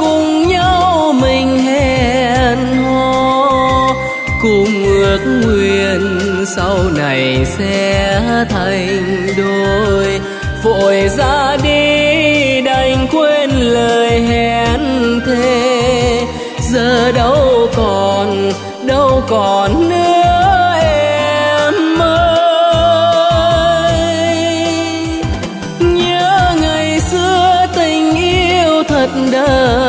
cùng nhau mình hẹn hò, cùng ước nguyện sau này sẽ thành đôi. Vội ra đi đành quên lời hẹn thề, giờ đâu còn nữa em ơi. Nhớ ngày xưa tình yêu thật đời